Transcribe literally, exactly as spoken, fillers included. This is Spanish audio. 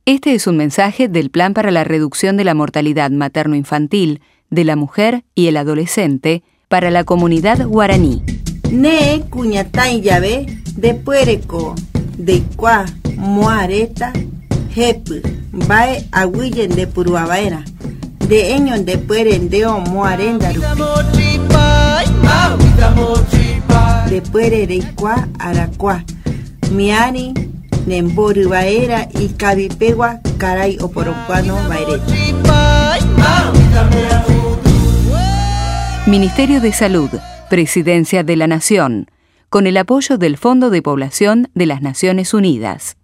Este es un mensaje del Plan para la Reducción de la Mortalidad Materno-Infantil de la Mujer y el Adolescente para la comunidad guaraní. Ne cuñatay llave de puereco de cua moareta jep bae aguillen de puruabaera de eñon de pueren de o moarendaru de puere de cua aracua miani Nemboru Baera y Cabipegua, Caray Oporocuano Baeret. Ministerio de Salud, Presidencia de la Nación, con el apoyo del Fondo de Población de las Naciones Unidas.